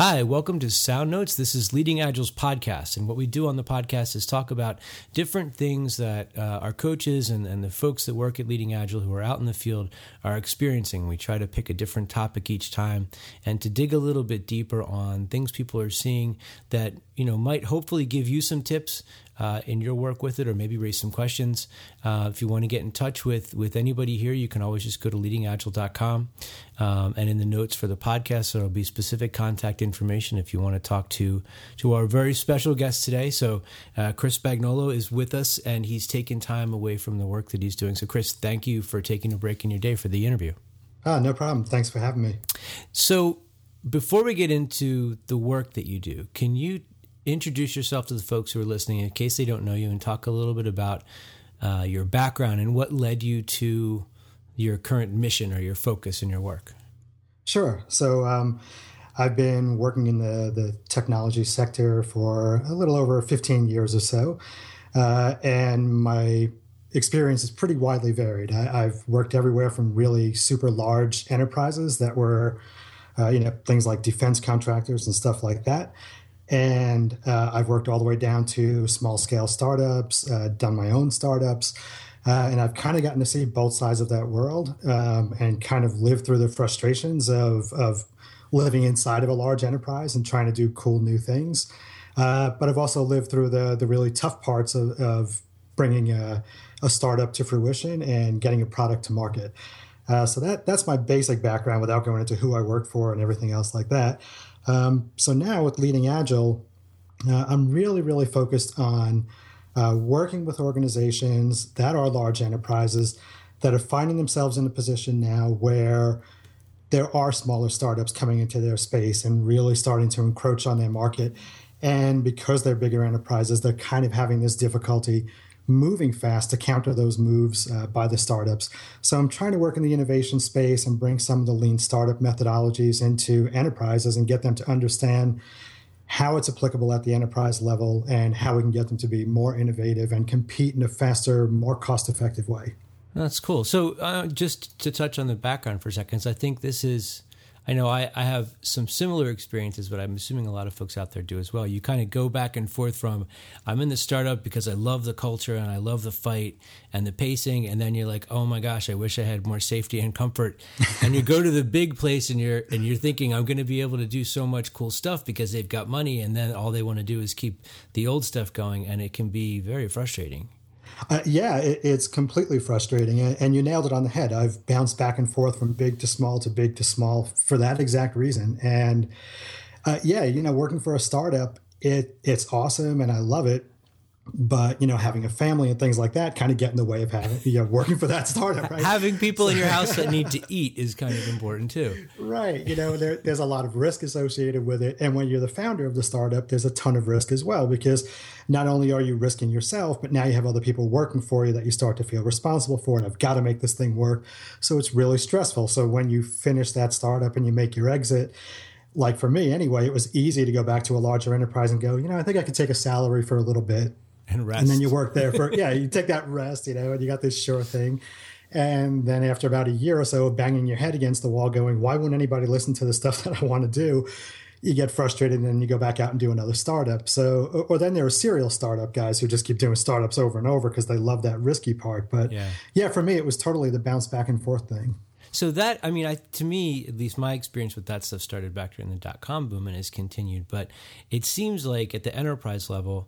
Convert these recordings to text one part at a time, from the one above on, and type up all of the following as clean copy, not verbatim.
Hi, welcome to Sound Notes. This is Leading Agile's podcast. And what we do on the podcast is talk about different things that our coaches and the folks that work at Leading Agile who are out in the field are experiencing. We try to pick a different topic each time and to dig a little bit deeper on things people are seeing that, might hopefully give you some tips in your work with it, or maybe raise some questions. If you want to get in touch with anybody here, you can always just go to leadingagile.com. And in the notes for the podcast, there will be specific contact information if you want to talk to our very special guest today. So Chris Spagnolo is with us, and he's taken time away from the work that he's doing. So Chris, thank you for taking a break in your day for the interview. No problem. Thanks for having me. So before we get into the work that you do, can you introduce yourself to the folks who are listening in case they don't know you, and talk a little bit about your background and what led you to your current mission or your focus in your work? Sure. So I've been working in the technology sector for a little over 15 years or so, and my experience is pretty widely varied. I've worked everywhere from really super large enterprises that were, things like defense contractors and stuff like that. And I've worked all the way down to small scale startups, done my own startups, and I've kind of gotten to see both sides of that world and kind of lived through the frustrations of living inside of a large enterprise and trying to do cool new things. But I've also lived through the really tough parts of bringing a startup to fruition and getting a product to market. So that's my basic background without going into who I work for and everything else like that. So now with Leading Agile, I'm really, really focused on working with organizations that are large enterprises that are finding themselves in a position now where there are smaller startups coming into their space and really starting to encroach on their market. And because they're bigger enterprises, they're kind of having this difficulty moving fast to counter those moves by the startups. So I'm trying to work in the innovation space and bring some of the lean startup methodologies into enterprises and get them to understand how it's applicable at the enterprise level and how we can get them to be more innovative and compete in a faster, more cost-effective way. That's cool. So just to touch on the background for a second, I think this is, I know I have some similar experiences, but I'm assuming a lot of folks out there do as well. You kind of go back and forth from, I'm in the startup because I love the culture and I love the fight and the pacing. And then you're like, oh my gosh, I wish I had more safety and comfort. And you go to the big place and you're thinking, I'm going to be able to do so much cool stuff because they've got money. And then all they want to do is keep the old stuff going. And it can be very frustrating. It's completely frustrating. And you nailed it on the head. I've bounced back and forth from big to small for that exact reason. And working for a startup, it's awesome and I love it. But, having a family and things like that kind of get in the way of working for that startup, right? Having people in your house that need to eat is kind of important too. Right. There's a lot of risk associated with it. And when you're the founder of the startup, there's a ton of risk as well, because not only are you risking yourself, but now you have other people working for you that you start to feel responsible for, and I've got to make this thing work. So it's really stressful. So when you finish that startup and you make your exit, like for me anyway, it was easy to go back to a larger enterprise and go, I think I could take a salary for a little bit. And rest. And then you work there for, you take that rest, and you got this sure thing. And then after about a year or so of banging your head against the wall going, why won't anybody listen to the stuff that I want to do? You get frustrated and then you go back out and do another startup. So, or then there are serial startup guys who just keep doing startups over and over because they love that risky part. But for me, it was totally the bounce back and forth thing. So that, to me, at least my experience with that stuff started back during the .com boom and has continued. But it seems like at the enterprise level,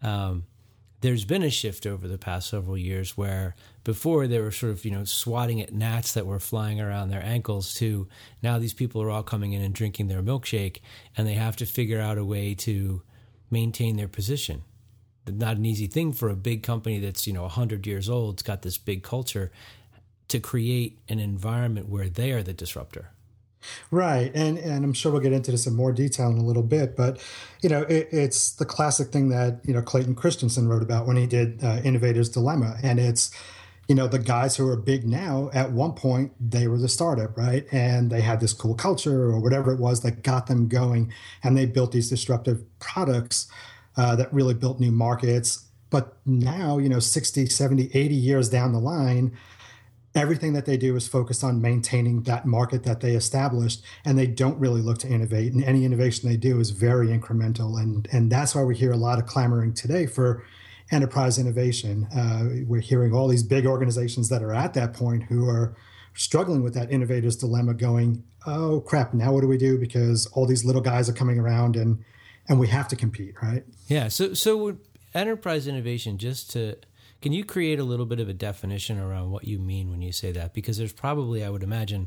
there's been a shift over the past several years where before they were sort of, swatting at gnats that were flying around their ankles to now these people are all coming in and drinking their milkshake and they have to figure out a way to maintain their position. Not an easy thing for a big company that's, 100 years old. It's got this big culture to create an environment where they are the disruptor. Right. And I'm sure we'll get into this in more detail in a little bit, but, it's the classic thing that, Clayton Christensen wrote about when he did Innovator's Dilemma. And it's, the guys who are big now, at one point, they were the startup, right? And they had this cool culture or whatever it was that got them going. And they built these disruptive products that really built new markets. But now, 60, 70, 80 years down the line, everything that they do is focused on maintaining that market that they established, and they don't really look to innovate. And any innovation they do is very incremental. And that's why we hear a lot of clamoring today for enterprise innovation. We're hearing all these big organizations that are at that point who are struggling with that innovator's dilemma going, oh, crap, now what do we do? Because all these little guys are coming around and we have to compete, right? Yeah. So enterprise innovation, can you create a little bit of a definition around what you mean when you say that? Because there's probably, I would imagine,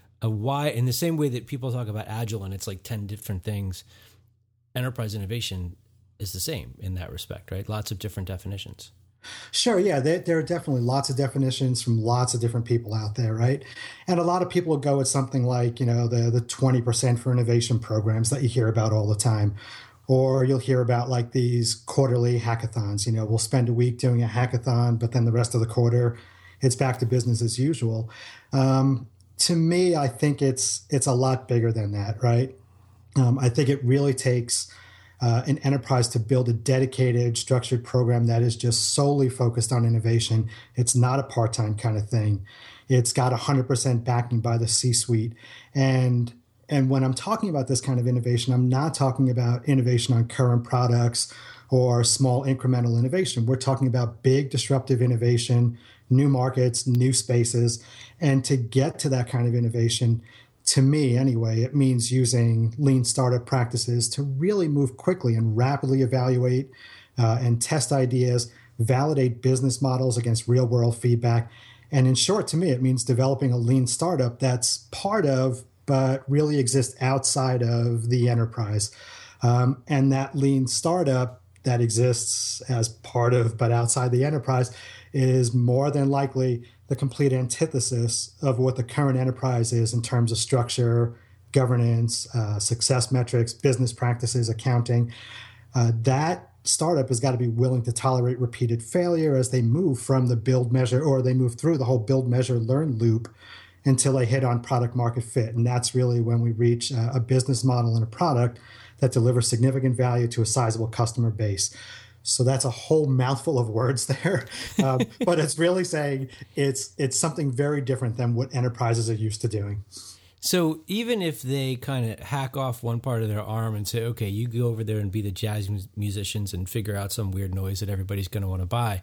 in the same way that people talk about agile and it's like 10 different things, enterprise innovation is the same in that respect, right? Lots of different definitions. Sure, yeah. There are definitely lots of definitions from lots of different people out there, right? And a lot of people will go with something like, the 20% for innovation programs that you hear about all the time. Or you'll hear about like these quarterly hackathons. We'll spend a week doing a hackathon, but then the rest of the quarter, it's back to business as usual. To me, I think it's a lot bigger than that, right? I think it really takes an enterprise to build a dedicated, structured program that is just solely focused on innovation. It's not a part-time kind of thing. It's got 100% backing by the C-suite. And when I'm talking about this kind of innovation, I'm not talking about innovation on current products or small incremental innovation. We're talking about big disruptive innovation, new markets, new spaces. And to get to that kind of innovation, to me anyway, it means using lean startup practices to really move quickly and rapidly evaluate and test ideas, validate business models against real world feedback. And in short, to me, it means developing a lean startup that's part of but really exists outside of the enterprise. And that lean startup that exists as part of but outside the enterprise is more than likely the complete antithesis of what the current enterprise is in terms of structure, governance, success metrics, business practices, accounting. That startup has got to be willing to tolerate repeated failure as they move from the build, measure, or they move through the whole build, measure, learn loop until they hit on product market fit. And that's really when we reach a business model and a product that delivers significant value to a sizable customer base. So that's a whole mouthful of words there. But it's really saying it's something very different than what enterprises are used to doing. So even if they kind of hack off one part of their arm and say, okay, you go over there and be the jazz musicians and figure out some weird noise that everybody's going to want to buy,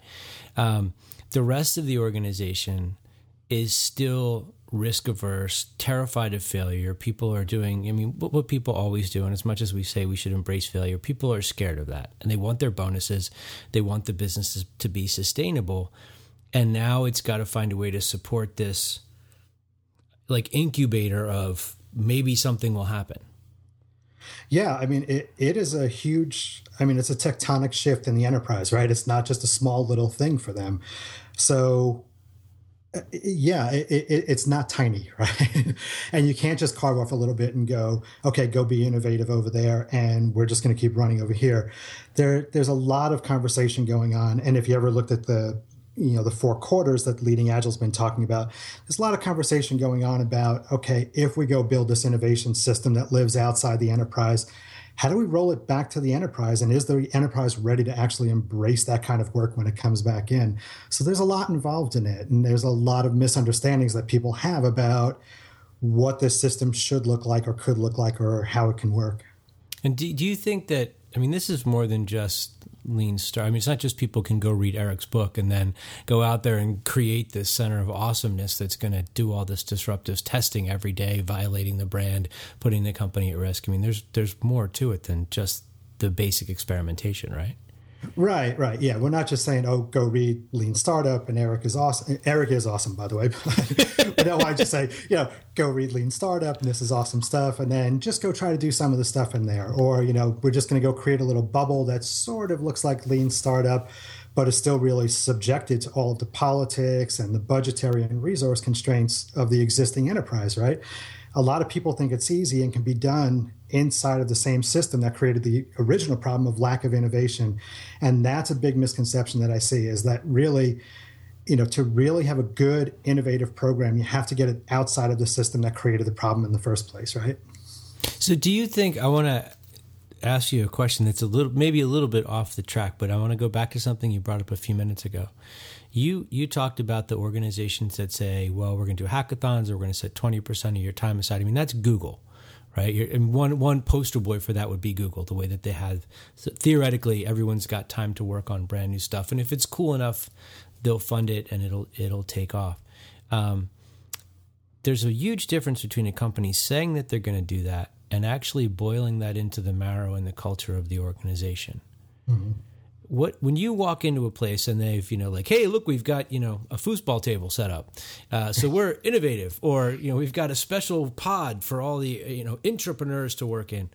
the rest of the organization is still risk averse, terrified of failure. People are doing, what people always do, and as much as we say we should embrace failure, people are scared of that. And they want their bonuses. They want the businesses to be sustainable. And now it's got to find a way to support this like incubator of maybe something will happen. Yeah, it is a huge, it's a tectonic shift in the enterprise, right? It's not just a small little thing for them. So yeah, it's not tiny, right? And you can't just carve off a little bit and go, okay, go be innovative over there, and we're just going to keep running over here. There's a lot of conversation going on, and if you ever looked at the 4 quarters that Leading Agile's been talking about, there's a lot of conversation going on about, okay, if we go build this innovation system that lives outside the enterprise, how do we roll it back to the enterprise? And is the enterprise ready to actually embrace that kind of work when it comes back in? So there's a lot involved in it. And there's a lot of misunderstandings that people have about what this system should look like or could look like or how it can work. And do you think that, this is more than just lean start. It's not just people can go read Eric's book and then go out there and create this center of awesomeness that's going to do all this disruptive testing every day, violating the brand, putting the company at risk. There's more to it than just the basic experimentation, right? Right. Yeah, we're not just saying, oh, go read Lean Startup and Eric is awesome. Eric is awesome, by the way. But no, I just say, go read Lean Startup and this is awesome stuff. And then just go try to do some of the stuff in there. Or, we're just going to go create a little bubble that sort of looks like Lean Startup, but is still really subjected to all of the politics and the budgetary and resource constraints of the existing enterprise, right? A lot of people think it's easy and can be done inside of the same system that created the original problem of lack of innovation. And that's a big misconception that I see, is that really, to really have a good innovative program, you have to get it outside of the system that created the problem in the first place, right? So do you think, I want to ask you a question that's maybe a little bit off the track, but I want to go back to something you brought up a few minutes ago. You talked about the organizations that say, well, we're going to do hackathons, or we're going to set 20% of your time aside. I mean, that's Google, right? And one poster boy for that would be Google, the way that they have. So theoretically, everyone's got time to work on brand new stuff. And if it's cool enough, they'll fund it and it'll take off. There's a huge difference between a company saying that they're going to do that and actually boiling that into the marrow and the culture of the organization. Mm-hmm. When you walk into a place and they've, like, hey, look, we've got, a foosball table set up. So we're innovative, or, we've got a special pod for all the, entrepreneurs to work in.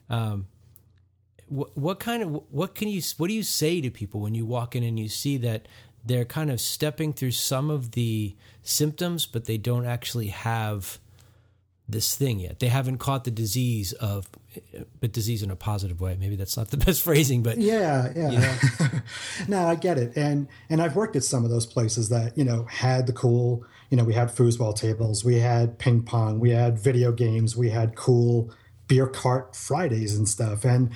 What do you say to people when you walk in and you see that they're kind of stepping through some of the symptoms, but they don't actually have this thing yet? They haven't caught the disease but disease in a positive way. Maybe that's not the best phrasing, but yeah. No, I get it. And I've worked at some of those places that, had the cool, we had foosball tables, we had ping pong, we had video games, we had cool beer cart Fridays and stuff. And,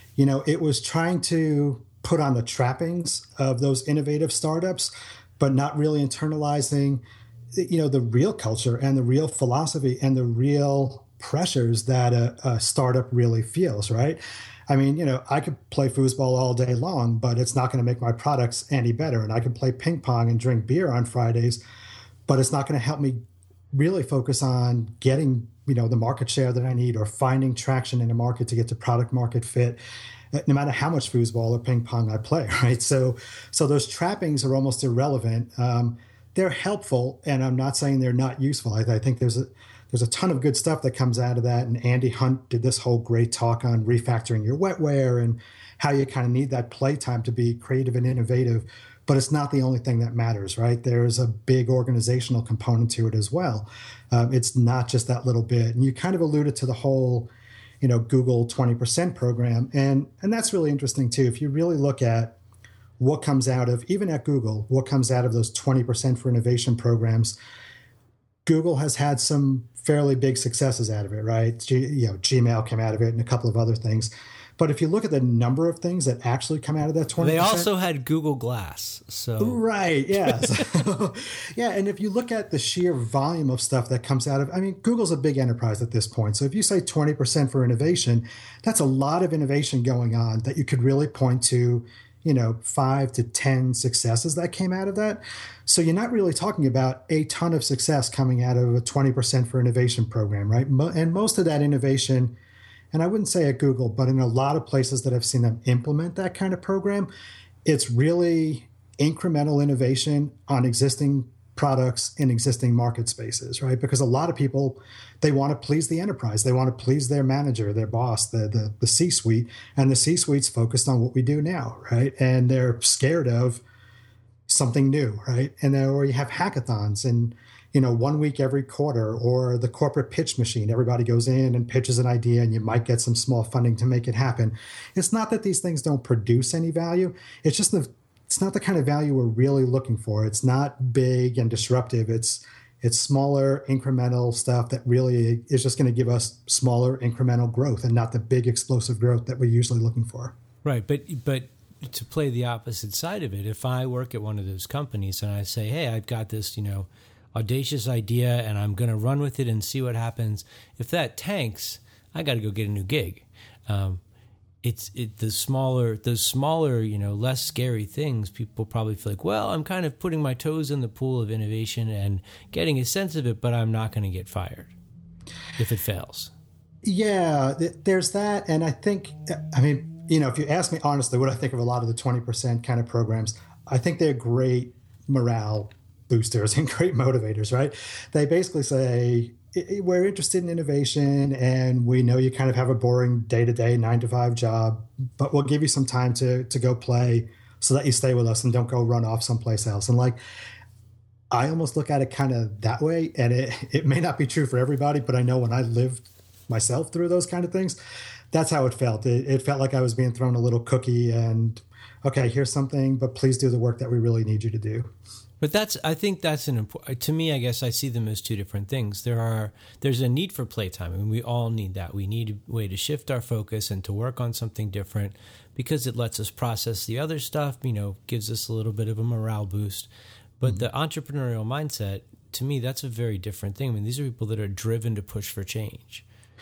it was trying to put on the trappings of those innovative startups, but not really internalizing, the real culture and the real philosophy and the real pressures that a startup really feels, right? I mean, I could play foosball all day long, but it's not going to make my products any better. And I can play ping pong and drink beer on Fridays, but it's not going to help me really focus on getting, the market share that I need, or finding traction in a market to get to product market fit, no matter how much foosball or ping pong I play, right? So those trappings are almost irrelevant. They're helpful, and I'm not saying they're not useful. I think there's a ton of good stuff that comes out of that. And Andy Hunt did this whole great talk on refactoring your wetware and how you kind of need that playtime to be creative and innovative. But it's not the only thing that matters, right? There's a big organizational component to it as well. It's not just that little bit. And you kind of alluded to the whole, Google 20% program. And that's really interesting too. If you really look at what comes out of, even at Google, what comes out of those 20% for innovation programs, Google has had some fairly big successes out of it, right? Gmail came out of it and a couple of other things. But if you look at the number of things that actually come out of that 20%. They also had Google Glass. So right, yeah. So, yeah, and if you look at the sheer volume of stuff that comes out of, Google's a big enterprise at this point. So if you say 20% for innovation, that's a lot of innovation going on that you could really point to, 5 to 10 successes that came out of that. So you're not really talking about a ton of success coming out of a 20% for innovation program, right? And most of that innovation, and I wouldn't say at Google, but in a lot of places that I've seen them implement that kind of program, it's really incremental innovation on existing products in existing market spaces, right? Because a lot of people, they want to please the enterprise. They want to please their manager, their boss, the C-suite, and the C-suite's focused on what we do now, right? And they're scared of something new, right? And then, or you have hackathons and, 1 week every quarter, or the corporate pitch machine. Everybody goes in and pitches an idea and you might get some small funding to make it happen. It's not that these things don't produce any value. It's just it's not the kind of value we're really looking for. It's not big and disruptive. It's smaller incremental stuff that really is just going to give us smaller incremental growth and not the big explosive growth that we're usually looking for. Right. But to play the opposite side of it, if I work at one of those companies and I say, hey, I've got this, audacious idea and I'm going to run with it and see what happens. If that tanks, I got to go get a new gig. Those smaller, less scary things, people probably feel like, well, I'm kind of putting my toes in the pool of innovation and getting a sense of it, but I'm not going to get fired if it fails. Yeah, there's that. And I think, if you ask me honestly, what I think of a lot of the 20% kind of programs, I think they're great morale boosters and great motivators, right? They basically say, we're interested in innovation and we know you kind of have a boring day-to-day 9-to-5 job, but we'll give you some time to go play so that you stay with us and don't go run off someplace else. And I almost look at it kind of that way, and it may not be true for everybody, but I know when I lived myself through those kind of things, that's how it felt. It felt like I was being thrown a little cookie and, okay, here's something, but please do the work that we really need you to do. But I think that's an important, to me, I guess I see them as two different things. There's a need for playtime. We all need that. We need a way to shift our focus and to work on something different. because it lets us process the other stuff, gives us a little bit of a morale boost. But the entrepreneurial mindset, to me, that's a very different thing. I mean, these are people that are driven to push for change.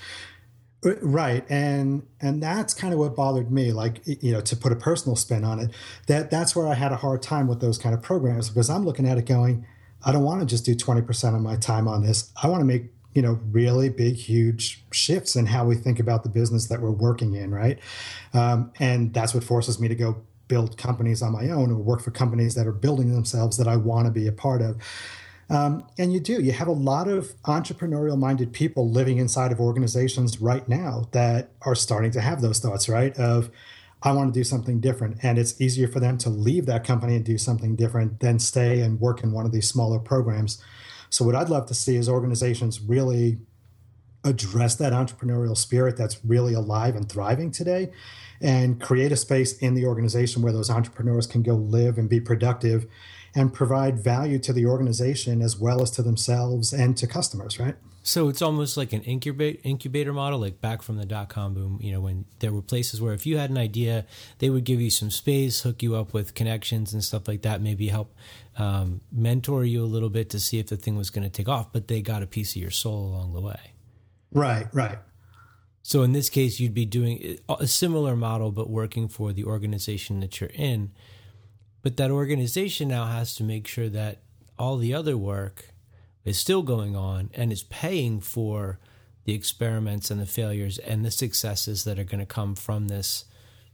Right. And that's kind of what bothered me, like, to put a personal spin on it, that's where I had a hard time with those kind of programs, because I'm looking at it going, I don't want to just do 20% of my time on this. I want to make, really big, huge shifts in how we think about the business that we're working in. Right. And that's what forces me to go build companies on my own or work for companies that are building themselves that I want to be a part of. And you have a lot of entrepreneurial minded people living inside of organizations right now that are starting to have those thoughts, right? Of, I want to do something different. And it's easier for them to leave that company and do something different than stay and work in one of these smaller programs. So what I'd love to see is organizations really address that entrepreneurial spirit that's really alive and thriving today, and create a space in the organization where those entrepreneurs can go live and be productive and provide value to the organization as well as to themselves and to customers, right? So it's almost like an incubator model, like back from the dot-com boom, when there were places where if you had an idea, they would give you some space, hook you up with connections and stuff like that, maybe help mentor you a little bit to see if the thing was going to take off, but they got a piece of your soul along the way. Right. So in this case, you'd be doing a similar model, but working for the organization that you're in. But that organization now has to make sure that all the other work is still going on and is paying for the experiments and the failures and the successes that are going to come from this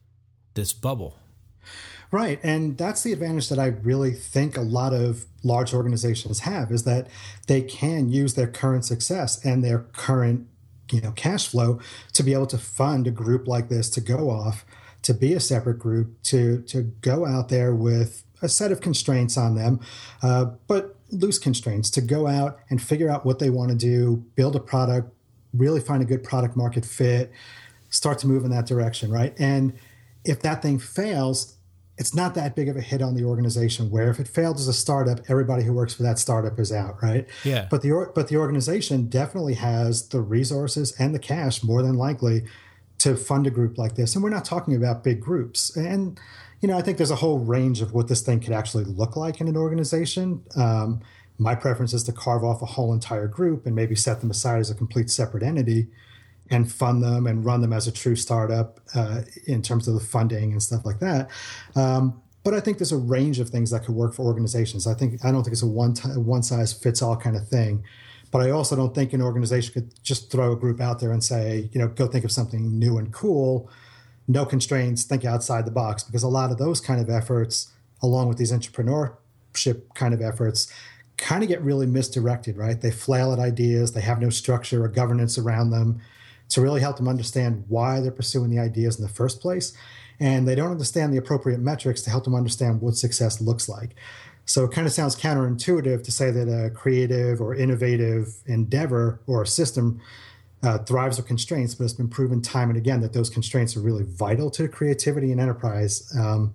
bubble. Right. And that's the advantage that I really think a lot of large organizations have, is that they can use their current success and their current cash flow to be able to fund a group like this to go off, to be a separate group, to go out there with a set of constraints on them, but loose constraints, to go out and figure out what they want to do, build a product, really find a good product market fit, start to move in that direction, right? And if that thing fails, it's not that big of a hit on the organization, where if it failed as a startup, everybody who works for that startup is out, right? Yeah. But the organization definitely has the resources and the cash, more than likely, to fund a group like this. And we're not talking about big groups. And, I think there's a whole range of what this thing could actually look like in an organization. My preference is to carve off a whole entire group and maybe set them aside as a complete separate entity and fund them and run them as a true startup in terms of the funding and stuff like that. But I think there's a range of things that could work for organizations. I don't think it's a one size fits all kind of thing. But I also don't think an organization could just throw a group out there and say, go think of something new and cool, no constraints, think outside the box. Because a lot of those kind of efforts, along with these entrepreneurship kind of efforts, kind of get really misdirected, right? They flail at ideas. They have no structure or governance around them to really help them understand why they're pursuing the ideas in the first place. And they don't understand the appropriate metrics to help them understand what success looks like. So it kind of sounds counterintuitive to say that a creative or innovative endeavor or a system thrives with constraints, but it's been proven time and again that those constraints are really vital to creativity and enterprise.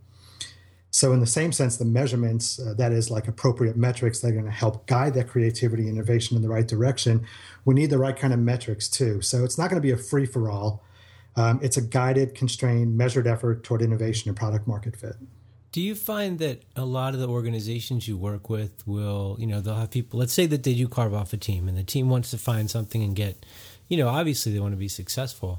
So in the same sense, the measurements, that is like appropriate metrics that are going to help guide that creativity and innovation in the right direction, we need the right kind of metrics too. So it's not going to be a free-for-all. It's a guided, constrained, measured effort toward innovation and product market fit. Do you find that a lot of the organizations you work with will, they'll have people, let's say that they do carve off a team and the team wants to find something and get, obviously they want to be successful.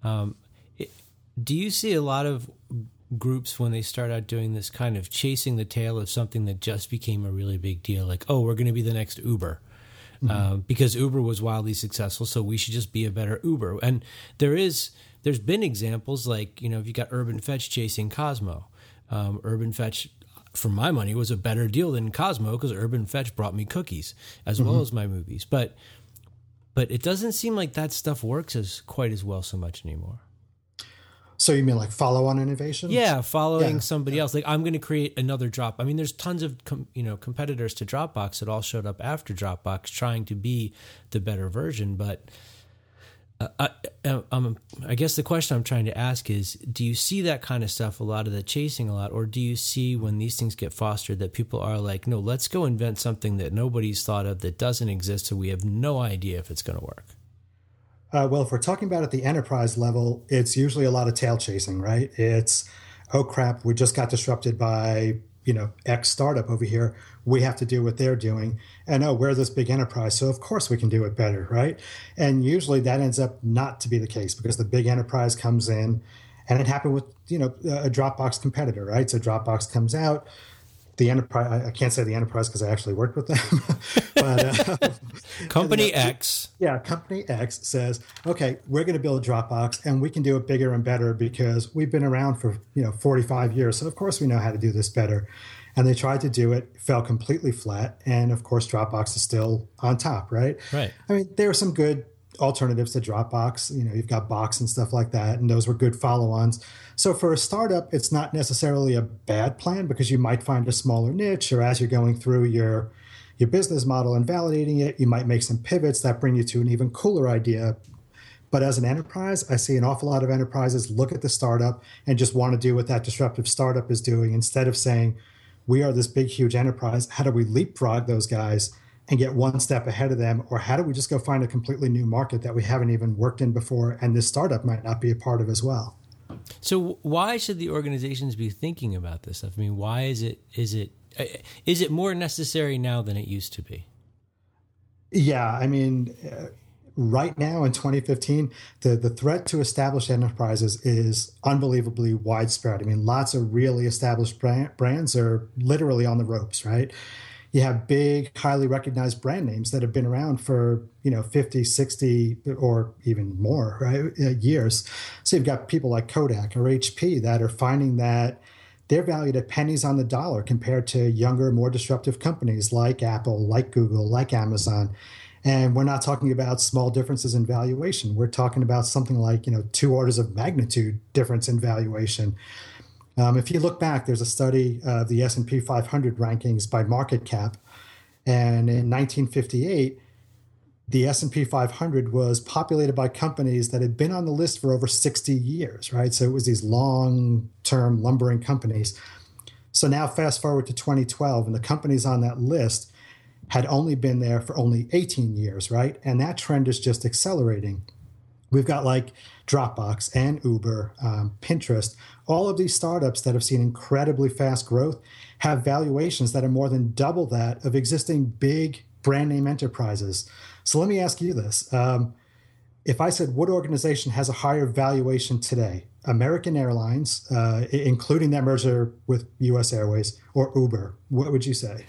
Do you see a lot of groups when they start out doing this kind of chasing the tail of something that just became a really big deal? Like, oh, we're going to be the next Uber. Because Uber was wildly successful, so we should just be a better Uber. And there's been examples like, if you got Urban Fetch chasing Cosmo. Urban Fetch, for my money, was a better deal than Cosmo because Urban Fetch brought me cookies as well as my movies. But it doesn't seem like that stuff works quite as well so much anymore. So you mean like follow-on innovation? Yeah, following somebody else. Like, I'm going to create another Drop. I mean, there's tons of competitors to Dropbox that all showed up after Dropbox trying to be the better version. But I guess the question I'm trying to ask is, do you see that kind of stuff, a lot of the chasing a lot, or do you see when these things get fostered that people are like, no, let's go invent something that nobody's thought of, that doesn't exist, so we have no idea if it's going to work? Well, if we're talking about at the enterprise level, it's usually a lot of tail chasing, right? It's, oh crap, we just got disrupted by, X startup over here. We have to do what they're doing. And oh, we're this big enterprise, so of course we can do it better, right? And usually that ends up not to be the case because the big enterprise comes in, and it happened with, a Dropbox competitor, right? So Dropbox comes out. The enterprise, I can't say the enterprise because I actually worked with them. But Company X. Yeah, Company X says, okay, we're going to build Dropbox and we can do it bigger and better because we've been around for 45 years. So of course we know how to do this better. And they tried to do it, fell completely flat. And of course, Dropbox is still on top, right? Right. I mean, there are some good alternatives to Dropbox. You've got Box and stuff like that, and those were good follow-ons. So for a startup, it's not necessarily a bad plan because you might find a smaller niche, or as you're going through your business model and validating it, you might make some pivots that bring you to an even cooler idea. But as an enterprise, I see an awful lot of enterprises look at the startup and just want to do what that disruptive startup is doing instead of saying, we are this big, huge enterprise. How do we leapfrog those guys and get one step ahead of them? Or how do we just go find a completely new market that we haven't even worked in before and this startup might not be a part of as well? So why should the organizations be thinking about this stuff? I mean, why is it more necessary now than it used to be? Yeah, I mean, right now in 2015, the threat to established enterprises is unbelievably widespread. I mean, lots of really established brands are literally on the ropes, right? You have big, highly recognized brand names that have been around for, 50, 60, or even more, right, years. So you've got people like Kodak or HP that are finding that they're valued at pennies on the dollar compared to younger, more disruptive companies like Apple, like Google, like Amazon. And we're not talking about small differences in valuation. We're talking about something like, 2 orders of magnitude difference in valuation. If you look back, there's a study of the S&P 500 rankings by market cap. And in 1958, the S&P 500 was populated by companies that had been on the list for over 60 years, right? So it was these long-term lumbering companies. So now fast forward to 2012, and the companies on that list had only been there for only 18 years, right? And that trend is just accelerating. We've got like Dropbox and Uber, Pinterest, all of these startups that have seen incredibly fast growth have valuations that are more than double that of existing big brand name enterprises. So let me ask you this. If I said, what organization has a higher valuation today? American Airlines, including that merger with US Airways, or Uber, what would you say?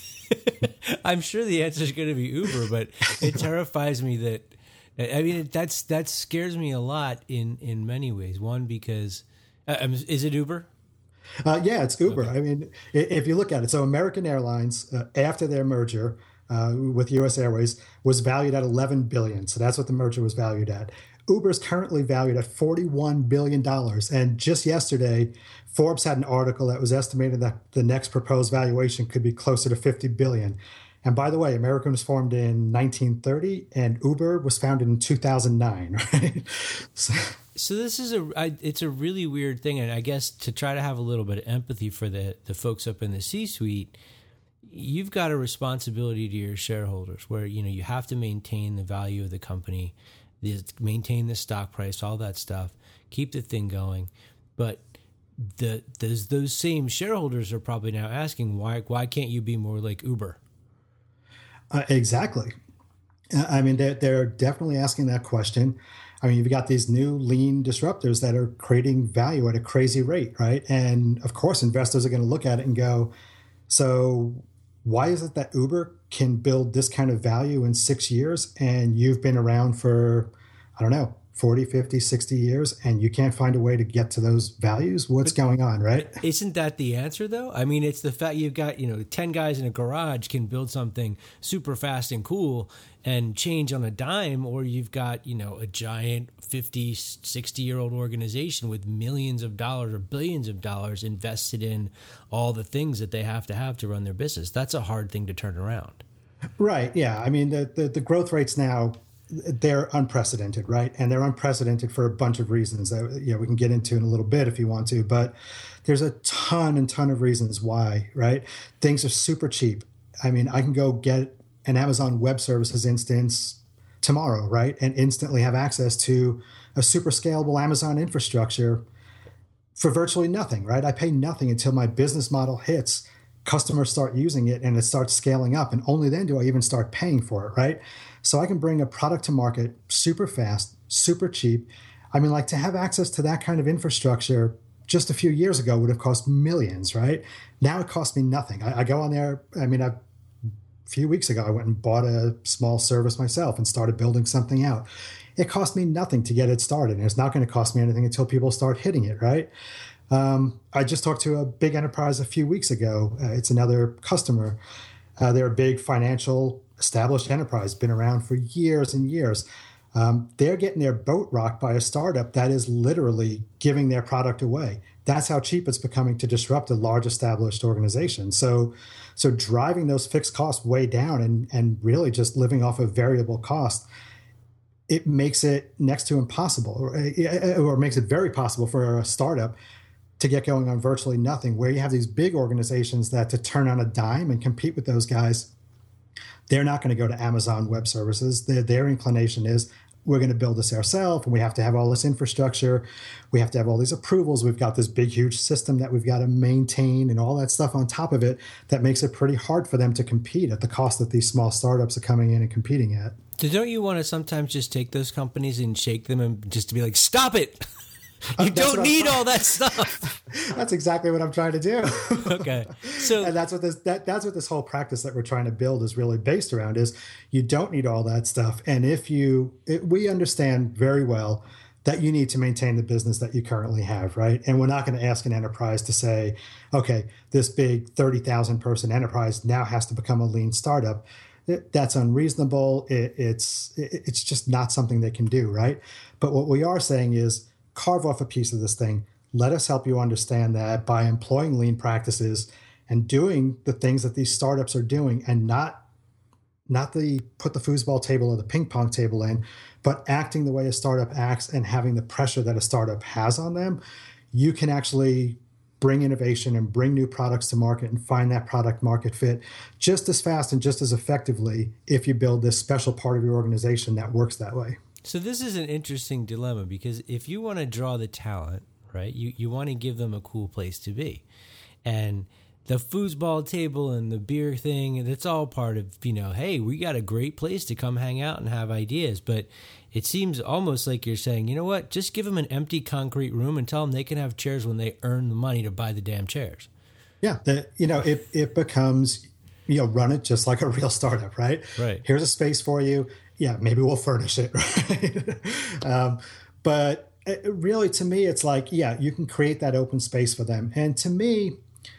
I'm sure the answer is going to be Uber, but it terrifies me that, I mean, that scares me a lot in many ways. One, because, is it Uber? Yeah, it's Uber. Okay. I mean, if you look at it, so American Airlines, after their merger with US Airways, was valued at $11 billion. So that's what the merger was valued at. Uber is currently valued at $41 billion. And just yesterday, Forbes had an article that was estimated that the next proposed valuation could be closer to $50 billion. And by the way, American was formed in 1930 and Uber was founded in 2009, right? So this is it's a really weird thing. And I guess to try to have a little bit of empathy for the folks up in the C-suite, you've got a responsibility to your shareholders where, you have to maintain the value of the company, maintain the stock price, all that stuff, keep the thing going. But those same shareholders are probably now asking, why can't you be more like Uber? Exactly. I mean, they're definitely asking that question. I mean, you've got these new lean disruptors that are creating value at a crazy rate, right? And of course, investors are going to look at it and go, so why is it that Uber can build this kind of value in 6 years and you've been around for, I don't know, 40, 50, 60 years and you can't find a way to get to those values? What's going on, right? Isn't that the answer, though? I mean, it's the fact you've got, 10 guys in a garage can build something super fast and cool and change on a dime, or you've got, a giant 50, 60-year-old organization with millions of dollars or billions of dollars invested in all the things that they have to run their business. That's a hard thing to turn around. Right, yeah. I mean, the growth rates now, they're unprecedented, right? And they're unprecedented for a bunch of reasons that we can get into in a little bit if you want to, but there's a ton of reasons why, right? Things are super cheap. I mean, I can go get an Amazon Web Services instance tomorrow, right? And instantly have access to a super scalable Amazon infrastructure for virtually nothing, right? I pay nothing until my business model hits, customers start using it, and it starts scaling up. And only then do I even start paying for it, right? So I can bring a product to market super fast, super cheap. I mean, like, to have access to that kind of infrastructure just a few years ago would have cost millions, right? Now it costs me nothing. I go on there. I mean, a few weeks ago, I went and bought a small service myself and started building something out. It cost me nothing to get it started, and it's not going to cost me anything until people start hitting it, right? I just talked to a big enterprise a few weeks ago. It's another customer. They're a big financial established enterprise, been around for years and years. They're getting their boat rocked by a startup that is literally giving their product away. That's how cheap it's becoming to disrupt a large established organization. So driving those fixed costs way down and really just living off of variable cost, it makes it next to impossible, or makes it very possible for a startup to get going on virtually nothing, where you have these big organizations that, to turn on a dime and compete with those guys, they're not going to go to Amazon Web Services. Their inclination is, we're going to build this ourselves, and we have to have all this infrastructure. We have to have all these approvals. We've got this big, huge system that we've got to maintain and all that stuff on top of it that makes it pretty hard for them to compete at the cost that these small startups are coming in and competing at. So don't you want to sometimes just take those companies and shake them and just to be like, stop it? You don't need all that stuff. That's exactly what I'm trying to do. Okay. So, and that's what this whole practice that we're trying to build is really based around, is you don't need all that stuff. And we understand very well that you need to maintain the business that you currently have, right? And we're not going to ask an enterprise to say, okay, this big 30,000 person enterprise now has to become a lean startup. That's unreasonable. It's just not something they can do, right? But what we are saying is, carve off a piece of this thing. Let us help you understand that by employing lean practices and doing the things that these startups are doing, and not the put the foosball table or the ping pong table in, but acting the way a startup acts and having the pressure that a startup has on them, you can actually bring innovation and bring new products to market and find that product market fit just as fast and just as effectively if you build this special part of your organization that works that way. So this is an interesting dilemma, because if you want to draw the talent, right, you want to give them a cool place to be. And the foosball table and the beer thing, that's all part of, hey, we got a great place to come hang out and have ideas. But it seems almost like you're saying, you know what, just give them an empty concrete room and tell them they can have chairs when they earn the money to buy the damn chairs. Yeah, it becomes, run it just like a real startup, right? Right. Here's a space for you. Yeah, maybe we'll furnish it, right? But really, to me, it's like, yeah, you can create that open space for them. And to me,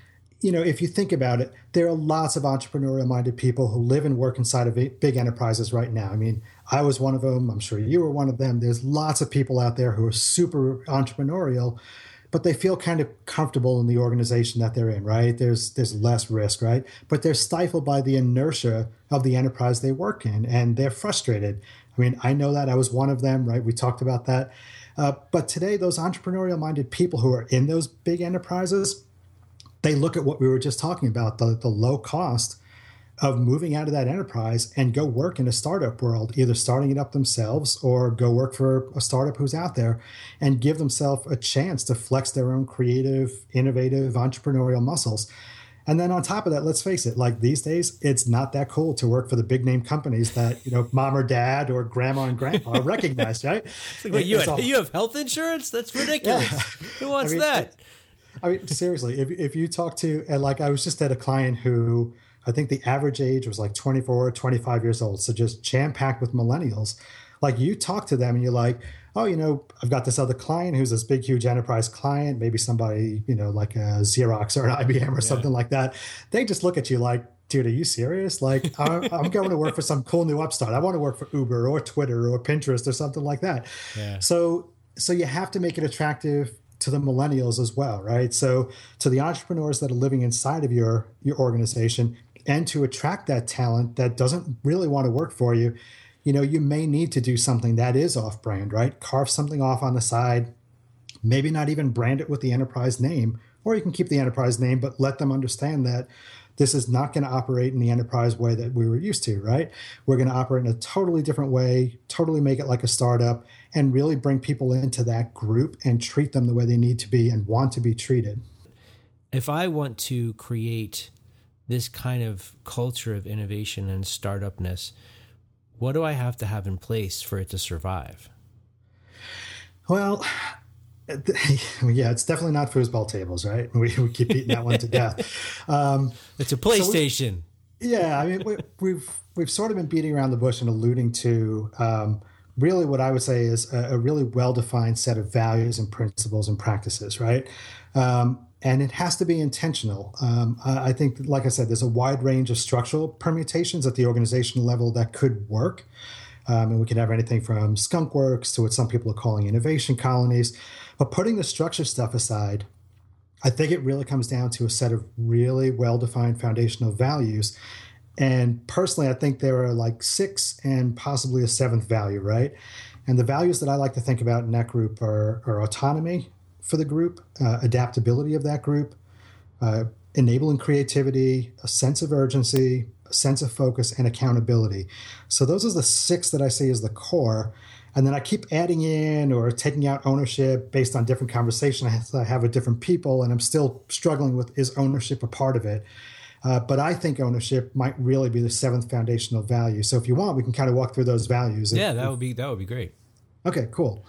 if you think about it, there are lots of entrepreneurial-minded people who live and work inside of big enterprises right now. I mean, I was one of them. I'm sure you were one of them. There's lots of people out there who are super entrepreneurial, but they feel kind of comfortable in the organization that they're in, right? There's less risk, right? But they're stifled by the inertia of the enterprise they work in, and they're frustrated. I mean, I know that. I was one of them, right? We talked about that. But today, those entrepreneurial-minded people who are in those big enterprises, they look at what we were just talking about, the low cost of moving out of that enterprise and go work in a startup world, either starting it up themselves or go work for a startup who's out there, and give themselves a chance to flex their own creative, innovative, entrepreneurial muscles. And then on top of that, let's face it, like these days, it's not that cool to work for the big name companies that, mom or dad or grandma and grandpa recognize, right? It's like, wait, you have health insurance? That's ridiculous. Yeah. Who wants that? I mean, seriously, if you talk to, and like I was just at a client who, I think the average age was like 24 or 25 years old. So just jam-packed with millennials. Like, you talk to them and you're like, oh, I've got this other client who's this big, huge enterprise client, maybe somebody, like a Xerox or an IBM or something like that. They just look at you like, dude, are you serious? Like, I'm going to work for some cool new upstart. I want to work for Uber or Twitter or Pinterest or something like that. Yeah. So you have to make it attractive to the millennials as well, right? So to the entrepreneurs that are living inside of your organization, and to attract that talent that doesn't really want to work for you, you may need to do something that is off-brand, right? Carve something off on the side, maybe not even brand it with the enterprise name, or you can keep the enterprise name, but let them understand that this is not going to operate in the enterprise way that we were used to, right? We're going to operate in a totally different way, totally make it like a startup, and really bring people into that group and treat them the way they need to be and want to be treated. If I want to create this kind of culture of innovation and startupness, what do I have to have in place for it to survive? Well, yeah, it's definitely not foosball tables, right? We keep beating that one to death. It's a PlayStation. Yeah, I mean, we've sort of been beating around the bush and alluding to really what I would say is a really well-defined set of values and principles and practices, right? And it has to be intentional. I think, like I said, there's a wide range of structural permutations at the organizational level that could work. And we can have anything from skunk works to what some people are calling innovation colonies. But putting the structure stuff aside, I think it really comes down to a set of really well-defined foundational values. And personally, I think there are like 6 and possibly a 7th value, right? And the values that I like to think about in that group are autonomy for the group, adaptability of that group, enabling creativity, a sense of urgency, a sense of focus, and accountability. So those are the 6 that I see as the core. And then I keep adding in or taking out ownership based on different conversations I have with different people, and I'm still struggling with, is ownership a part of it? But I think ownership might really be the 7th foundational value. So if you want, we can kind of walk through those values. Yeah, that would be great. Okay, cool.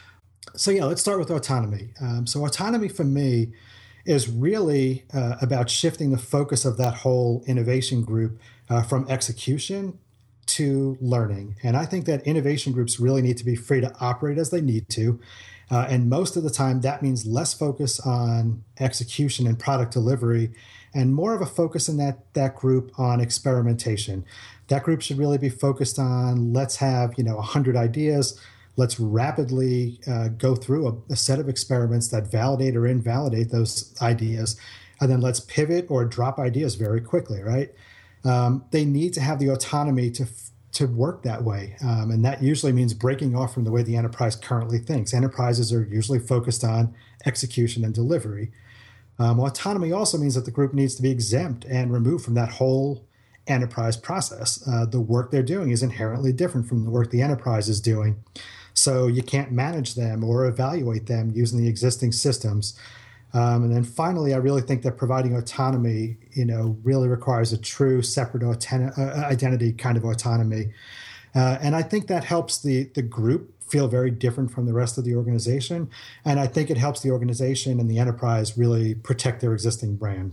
So yeah, let's start with autonomy. So autonomy for me is really about shifting the focus of that whole innovation group from execution to learning. And I think that innovation groups really need to be free to operate as they need to. And most of the time, that means less focus on execution and product delivery and more of a focus in that group on experimentation. That group should really be focused on, let's have 100 ideas. Let's rapidly go through a set of experiments that validate or invalidate those ideas. And then let's pivot or drop ideas very quickly, right? They need to have the autonomy to work that way. And that usually means breaking off from the way the enterprise currently thinks. Enterprises are usually focused on execution and delivery. Autonomy also means that the group needs to be exempt and removed from that whole enterprise process. The work they're doing is inherently different from the work the enterprise is doing. So you can't manage them or evaluate them using the existing systems. And then finally, I really think that providing autonomy, really requires a true separate identity kind of autonomy. And I think that helps the group feel very different from the rest of the organization. And I think it helps the organization and the enterprise really protect their existing brand.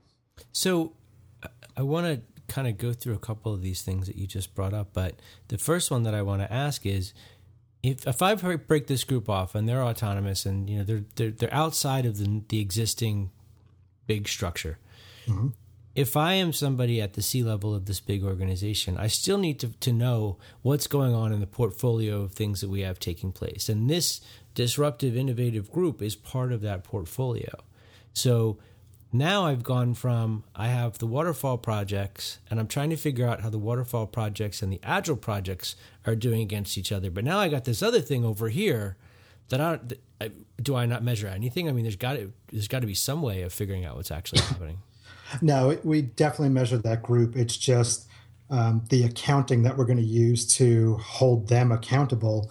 So I want to kind of go through a couple of these things that you just brought up. But the first one that I want to ask is, if I break this group off and they're autonomous and they're outside of the existing big structure, mm-hmm. If I am somebody at the C-level of this big organization, I still need to know what's going on in the portfolio of things that we have taking place. And this disruptive, innovative group is part of that portfolio. So now I've gone from, I have the waterfall projects, and I'm trying to figure out how the waterfall projects and the agile projects are doing against each other. But now I got this other thing over here that do I not measure anything? I mean, there's got to be some way of figuring out what's actually happening. No, we definitely measure that group. It's just the accounting that we're going to use to hold them accountable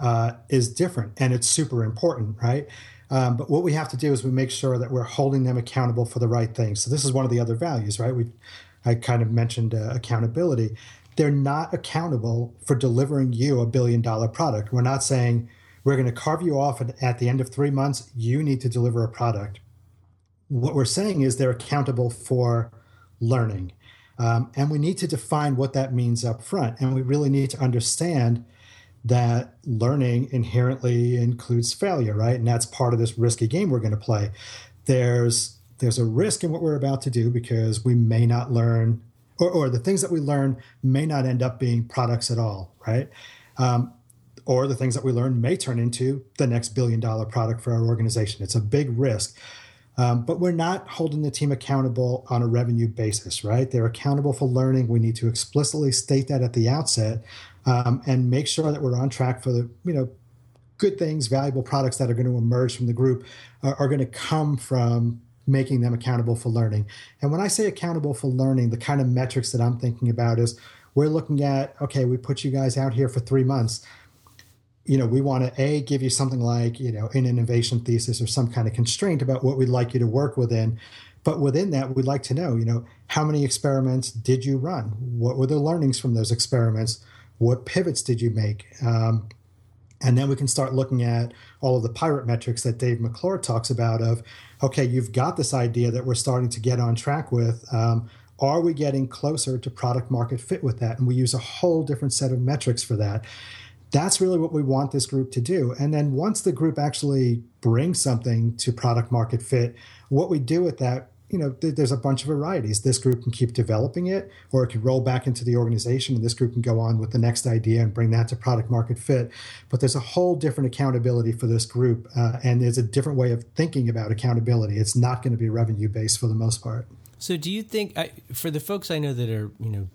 is different, and it's super important, right? But what we have to do is we make sure that we're holding them accountable for the right things. So this is one of the other values, right? I kind of mentioned accountability. They're not accountable for delivering you $1 billion product. We're not saying we're going to carve you off and at the end of 3 months, you need to deliver a product. What we're saying is they're accountable for learning. And we need to define what that means up front. And we really need to understand that learning inherently includes failure, right? And that's part of this risky game we're going to play. There's a risk in what we're about to do because we may not learn, or the things that we learn may not end up being products at all, right? Or the things that we learn may turn into the next $1 billion product for our organization. It's a big risk. But we're not holding the team accountable on a revenue basis, right? They're accountable for learning. We need to explicitly state that at the outset and make sure that we're on track for the, good things, valuable products that are going to emerge from the group are going to come from making them accountable for learning. And when I say accountable for learning, the kind of metrics that I'm thinking about is we're looking at, okay, we put you guys out here for 3 months. We want to give you something like, an innovation thesis or some kind of constraint about what we'd like you to work within. But within that, we'd like to know, how many experiments did you run? What were the learnings from those experiments? What pivots did you make? And then we can start looking at all of the pirate metrics that Dave McClure talks about of, okay, you've got this idea that we're starting to get on track with. Are we getting closer to product market fit with that? And we use a whole different set of metrics for that. That's really what we want this group to do. And then once the group actually brings something to product market fit, what we do with that, there's a bunch of varieties. This group can keep developing it, or it can roll back into the organization, and this group can go on with the next idea and bring that to product market fit. But there's a whole different accountability for this group, and there's a different way of thinking about accountability. It's not going to be revenue-based for the most part. So do you think, for the folks I know that are,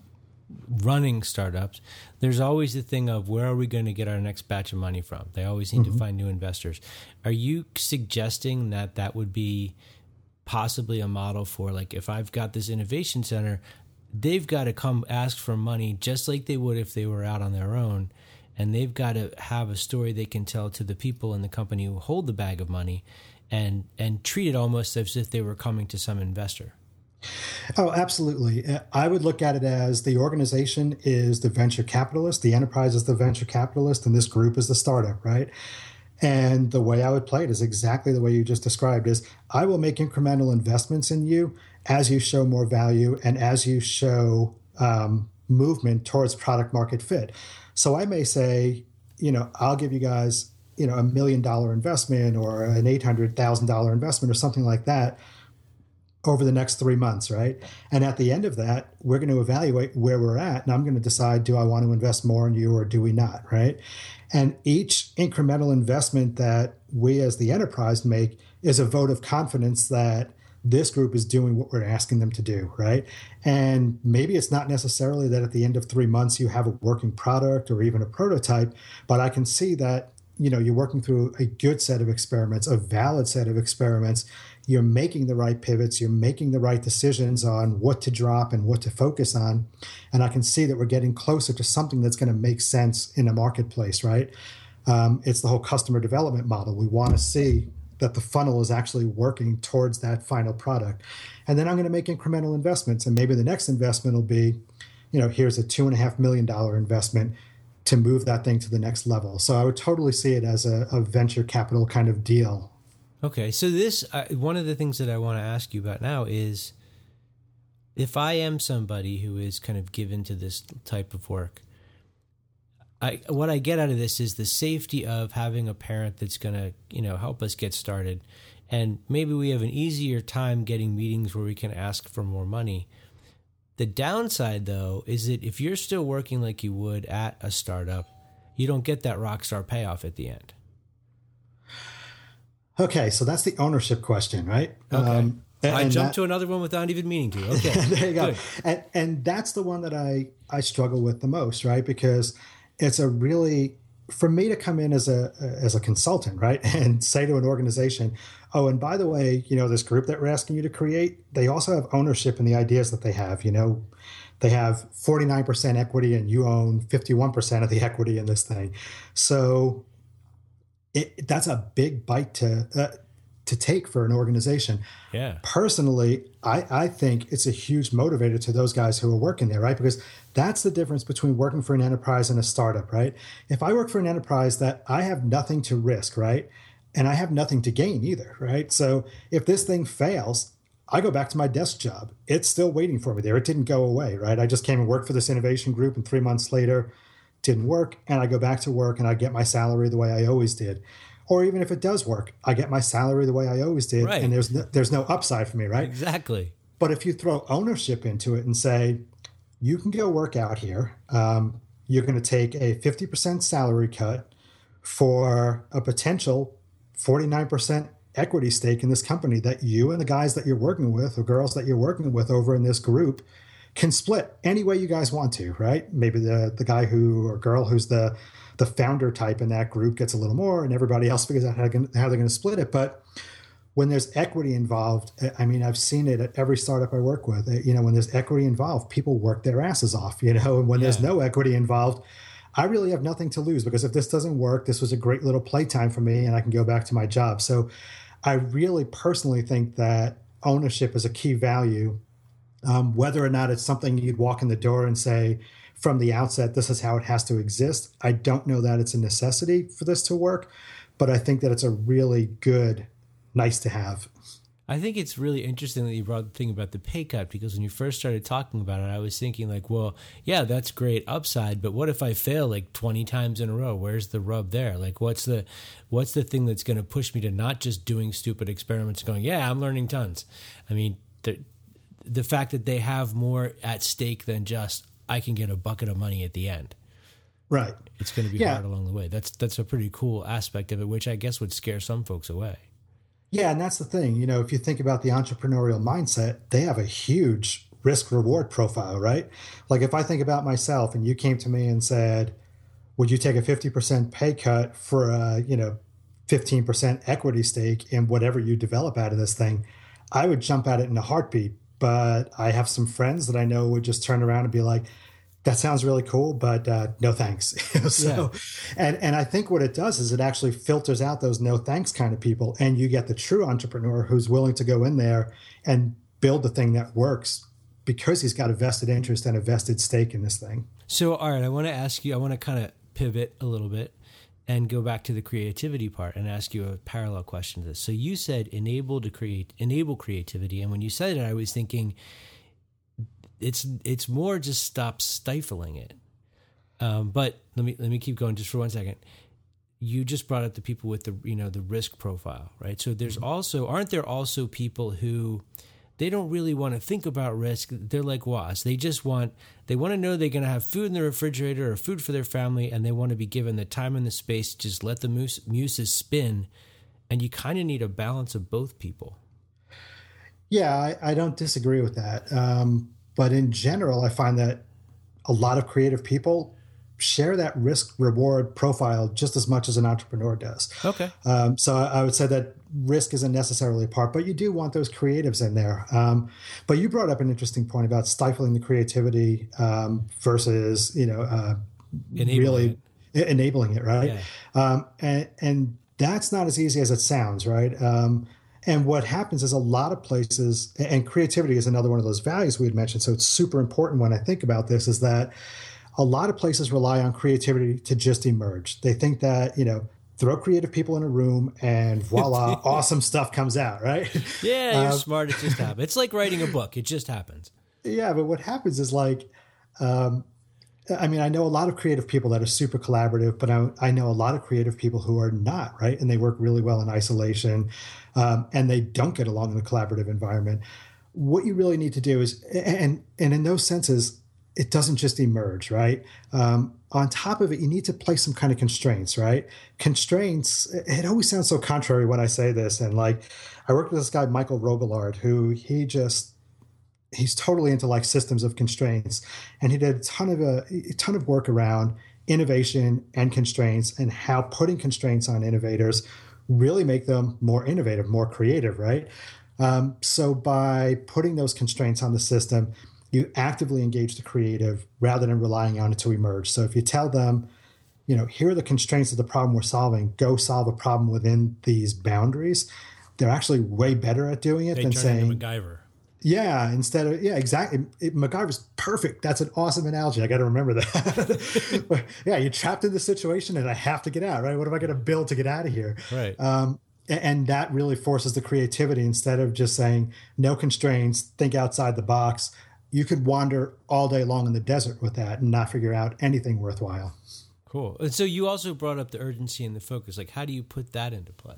running startups, there's always the thing of where are we going to get our next batch of money from? They always need to find new investors. Are you suggesting that would be possibly a model for, like, if I've got this innovation center, they've got to come ask for money just like they would if they were out on their own, and they've got to have a story they can tell to the people in the company who hold the bag of money and treat it almost as if they were coming to some investor? Oh, absolutely. I would look at it as the organization is the venture capitalist, the enterprise is the venture capitalist, and this group is the startup, right? And the way I would play it is exactly the way you just described, is I will make incremental investments in you as you show more value and as you show movement towards product market fit. So I may say, I'll give you guys, $1 million investment or an $800,000 investment or something like that over the next 3 months, right? And at the end of that, we're going to evaluate where we're at, and I'm going to decide, do I want to invest more in you or do we not, right? And each incremental investment that we as the enterprise make is a vote of confidence that this group is doing what we're asking them to do, right? And maybe it's not necessarily that at the end of 3 months you have a working product or even a prototype, but I can see that, you're working through a good set of experiments, a valid set of experiments. You're making the right pivots. You're making the right decisions on what to drop and what to focus on. And I can see that we're getting closer to something that's going to make sense in a marketplace, right? It's the whole customer development model. We want to see that the funnel is actually working towards that final product. And then I'm going to make incremental investments. And maybe the next investment will be, here's a $2.5 million investment to move that thing to the next level. So I would totally see it as a venture capital kind of deal. Okay, so this one of the things that I want to ask you about now is, if I am somebody who is kind of given to this type of work, what I get out of this is the safety of having a parent that's going to, help us get started, and maybe we have an easier time getting meetings where we can ask for more money. The downside, though, is that if you're still working like you would at a startup, you don't get that rock star payoff at the end. Okay, so that's the ownership question, right? Okay. I jumped to another one without even meaning to. Okay, there you go. And that's the one that I struggle with the most, right? Because it's a really, for me to come in as a consultant, right, and say to an organization, oh, and by the way, this group that we're asking you to create, they also have ownership in the ideas that they have. They have 49% equity, and you own 51% of the equity in this thing. So that's a big bite to take for an organization. Yeah. Personally, I think it's a huge motivator to those guys who are working there, right? Because that's the difference between working for an enterprise and a startup, right? If I work for an enterprise that I have nothing to risk, right? And I have nothing to gain either, right? So if this thing fails, I go back to my desk job. It's still waiting for me there. It didn't go away, right? I just came and worked for this innovation group, and 3 months later, didn't work, and I go back to work and I get my salary the way I always did. Or even if it does work, I get my salary the way I always did, right, and there's no upside for me, right? Exactly. But if you throw ownership into it and say, you can go work out here, you're going to take a 50% salary cut for a potential 49% equity stake in this company that you and the guys that you're working with or girls that you're working with over in this group can split any way you guys want to, right? Maybe the guy who or girl who's the founder type in that group gets a little more, and everybody else figures out how they're going to split it. But when there's equity involved, I mean, I've seen it at every startup I work with. When there's equity involved, people work their asses off, and when there's no equity involved, I really have nothing to lose, because if this doesn't work, this was a great little playtime for me and I can go back to my job. So I really personally think that ownership is a key value. Whether or not it's something you'd walk in the door and say from the outset, this is how it has to exist, I don't know that it's a necessity for this to work, but I think that it's a really good, nice to have. I think it's really interesting that you brought the thing about the pay cut, because when you first started talking about it, I was thinking like, well, yeah, that's great upside, but what if I fail like 20 times in a row? Where's the rub there? Like, what's the thing that's going to push me to not just doing stupid experiments and going, yeah, I'm learning tons. I mean, the fact that they have more at stake than just, I can get a bucket of money at the end. Right. It's going to be hard along the way. That's a pretty cool aspect of it, which I guess would scare some folks away. Yeah, and that's the thing. If you think about the entrepreneurial mindset, they have a huge risk reward profile, right? Like if I think about myself and you came to me and said, would you take a 50% pay cut for a, 15% equity stake in whatever you develop out of this thing? I would jump at it in a heartbeat. But I have some friends that I know would just turn around and be like, that sounds really cool, but no thanks. And I think what it does is it actually filters out those no thanks kind of people. And you get the true entrepreneur who's willing to go in there and build the thing that works because he's got a vested interest and a vested stake in this thing. So, all right, I want to ask you, I want to kind of pivot a little bit and go back to the creativity part and ask you a parallel question to this. So you said enable creativity. And when you said it, I was thinking it's more just stop stifling it. But let me keep going just for 1 second. You just brought up the people with the risk profile, right? So there's aren't there also people who they don't really want to think about risk. They're like WAS. They want to know they're going to have food in the refrigerator or food for their family, and they want to be given the time and the space to just let the muses spin. And you kind of need a balance of both people. Yeah, I don't disagree with that. But in general, I find that a lot of creative people share that risk reward profile just as much as an entrepreneur does. Okay. So I would say that risk isn't necessarily a part, but you do want those creatives in there. But you brought up an interesting point about stifling the creativity versus, enabling it, right? Yeah. And that's not as easy as it sounds, right? And what happens is a lot of places, and creativity is another one of those values we had mentioned, so it's super important when I think about this, is that a lot of places rely on creativity to just emerge. They think that, throw creative people in a room and voila, awesome stuff comes out, right? Yeah, you're smart. It just happens. It's like writing a book. It just happens. Yeah, but what happens is like, I know a lot of creative people that are super collaborative, but I know a lot of creative people who are not, right? And they work really well in isolation, and they don't get along in a collaborative environment. What you really need to do is, and in those senses, it doesn't just emerge, right? On top of it, you need to place some kind of constraints, right? Constraints, it always sounds so contrary when I say this. And like, I worked with this guy, Michael Robillard, who he's totally into like systems of constraints. And he did a ton of work around innovation and constraints and how putting constraints on innovators really make them more innovative, more creative, right? So by putting those constraints on the system, you actively engage the creative rather than relying on it to emerge. So if you tell them, here are the constraints of the problem we're solving, go solve a problem within these boundaries, they're actually way better at doing it than saying MacGyver. Yeah, exactly. MacGyver's perfect. That's an awesome analogy. I got to remember that. Yeah, you're trapped in this situation and I have to get out, right? What am I going to build to get out of here? Right. And that really forces the creativity. Instead of just saying no constraints, think outside the box, you could wander all day long in the desert with that and not figure out anything worthwhile. Cool. And so you also brought up the urgency and the focus. Like, how do you put that into play?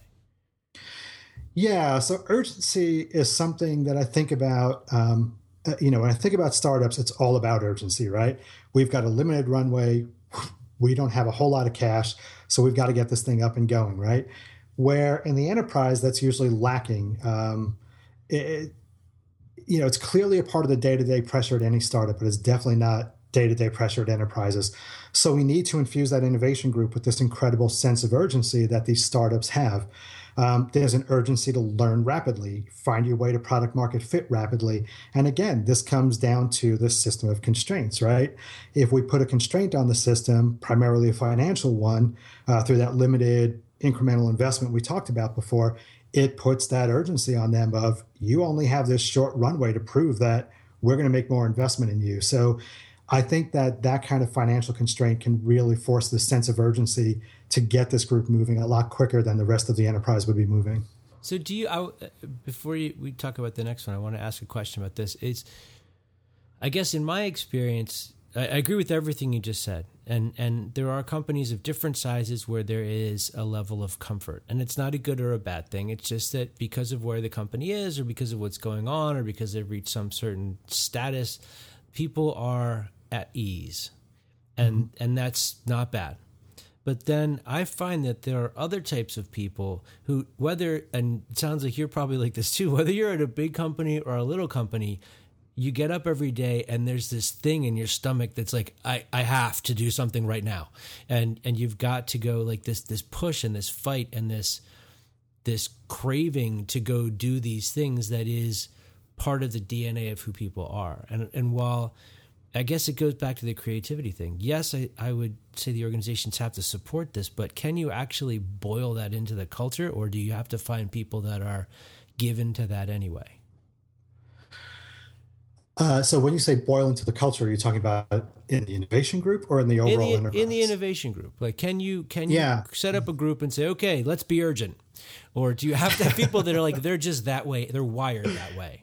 Yeah, so urgency is something that I think about, when I think about startups, it's all about urgency, right? We've got a limited runway. We don't have a whole lot of cash, so we've got to get this thing up and going, right? Where in the enterprise, that's usually lacking. It's clearly a part of the day-to-day pressure at any startup, but it's definitely not day-to-day pressure at enterprises. So we need to infuse that innovation group with this incredible sense of urgency that these startups have. There's an urgency to learn rapidly, find your way to product market fit rapidly. And again, this comes down to the system of constraints, right? If we put a constraint on the system, primarily a financial one, through that limited incremental investment we talked about before, it puts that urgency on them of, you only have this short runway to prove that we're going to make more investment in you. So I think that that kind of financial constraint can really force this sense of urgency to get this group moving a lot quicker than the rest of the enterprise would be moving. So before we talk about the next one, I want to ask a question about this. I guess in my experience, I agree with everything you just said. And there are companies of different sizes where there is a level of comfort. And it's not a good or a bad thing. It's just that because of where the company is, or because of what's going on, or because they've reached some certain status, people are at ease. And that's not bad. But then I find that there are other types of people who, and it sounds like you're probably like this too, whether you're at a big company or a little company, you get up every day and there's this thing in your stomach that's like, I have to do something right now. And you've got to go, like this push and this fight and this craving to go do these things that is part of the DNA of who people are. And while I guess it goes back to the creativity thing. Yes, I would say the organizations have to support this, but can you actually boil that into the culture, or do you have to find people that are given to that anyway? So when you say boil into the culture, are you talking about in the innovation group or in the overall enterprise? In the innovation group. Like, can you set up a group and say, okay, let's be urgent? Or do you have to have people that are like, they're just that way, they're wired that way?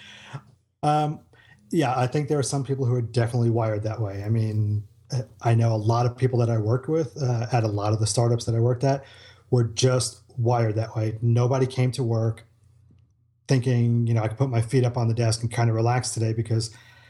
Yeah, I think there are some people who are definitely wired that way. I mean, I know a lot of people that I worked with at a lot of the startups that I worked at were just wired that way. Nobody came to work thinking, I could put my feet up on the desk and kind of relax today because,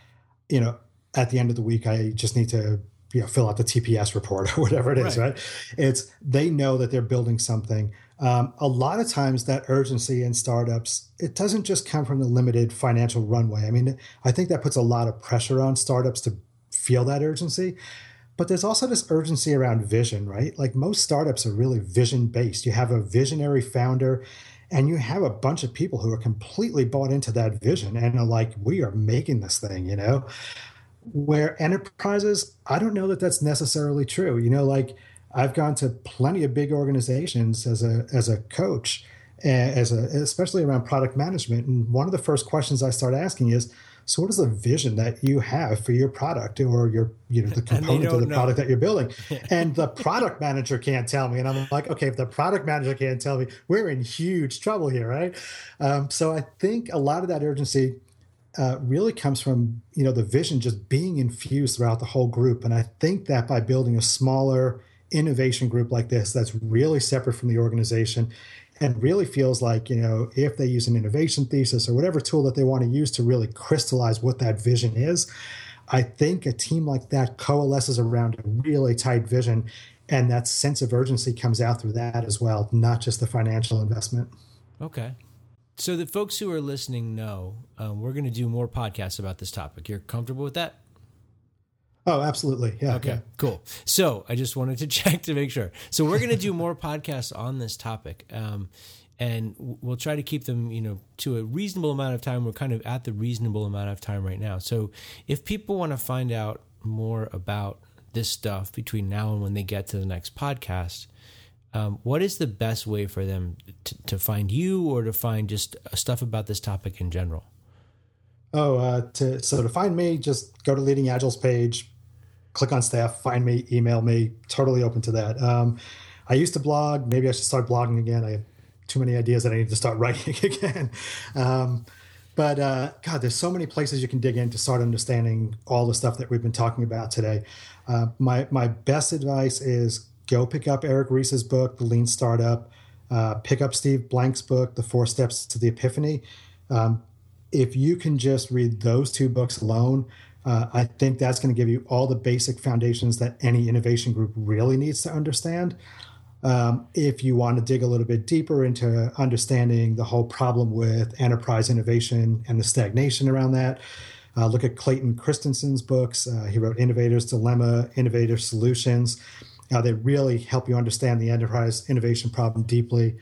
at the end of the week, I just need to, fill out the TPS report or whatever it is, right? They know that they're building something. A lot of times that urgency in startups, it doesn't just come from the limited financial runway. I mean, I think that puts a lot of pressure on startups to feel that urgency. But there's also this urgency around vision, right? Like most startups are really vision-based. You have a visionary founder and you have a bunch of people who are completely bought into that vision and are like, we are making this thing, Where enterprises, I don't know that that's necessarily true. Like I've gone to plenty of big organizations as a coach, especially around product management. And one of the first questions I start asking is, so what is the vision that you have for your product or the component of the product that you're building? And the product manager can't tell me. And I'm like, okay, if the product manager can't tell me, we're in huge trouble here, right? So I think a lot of that urgency really comes from, the vision just being infused throughout the whole group. And I think that by building a smaller innovation group like this, that's really separate from the organization and really feels like, if they use an innovation thesis or whatever tool that they want to use to really crystallize what that vision is, I think a team like that coalesces around a really tight vision, and that sense of urgency comes out through that as well, not just the financial investment. Okay. So the folks who are listening know we're going to do more podcasts about this topic. You're comfortable with that? Oh, absolutely. Yeah. Okay, cool. So I just wanted to check to make sure. So we're going to do more podcasts on this topic, and we'll try to keep them, to a reasonable amount of time. We're kind of at the reasonable amount of time right now. So if people want to find out more about this stuff between now and when they get to the next podcast, what is the best way for them to find you or to find just stuff about this topic in general? To find me, just go to Leading Agile's page, click on staff, find me, email me, totally open to that. I used to blog. Maybe I should start blogging again. I have too many ideas that I need to start writing again. But God, there's so many places you can dig in to start understanding all the stuff that we've been talking about today. My best advice is go pick up Eric Ries's book, The Lean Startup. Pick up Steve Blank's book, The 4 Steps to the Epiphany. If you can just read those 2 books alone, I think that's going to give you all the basic foundations that any innovation group really needs to understand. If you want to dig a little bit deeper into understanding the whole problem with enterprise innovation and the stagnation around that, look at Clayton Christensen's books. He wrote Innovator's Dilemma, Innovator Solutions. They really help you understand the enterprise innovation problem deeply.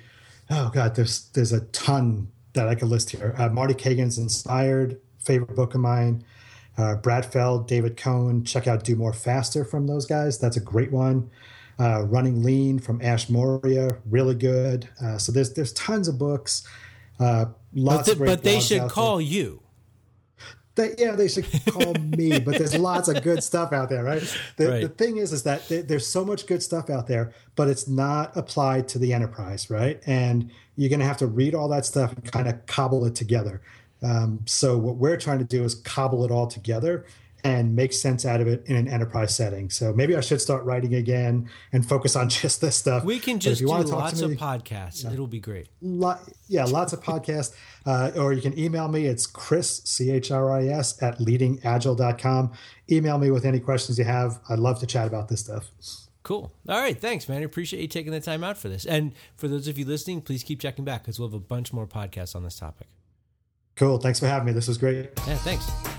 Oh God, there's a ton that I could list here. Marty Kagan's Inspired, favorite book of mine. Brad Feld, David Cohn. Check out Do More Faster from those guys. That's a great one. Running Lean from Ash Moria, really good. So there's tons of books. Lots of great but they blogs should out call there. you. They should call me, but there's lots of good stuff out there, right? Right. The thing is that there's so much good stuff out there, but it's not applied to the enterprise, right? And you're going to have to read all that stuff and kind of cobble it together. So what we're trying to do is cobble it all together and make sense out of it in an enterprise setting. So maybe I should start writing again and focus on just this stuff. We can just do lots of podcasts. Yeah. It'll be great. Lots of podcasts. Or you can email me. It's Chris, CHRIS, at leadingagile.com. Email me with any questions you have. I'd love to chat about this stuff. Cool. All right. Thanks, man. I appreciate you taking the time out for this. And for those of you listening, please keep checking back because we'll have a bunch more podcasts on this topic. Cool. Thanks for having me. This was great. Yeah, thanks.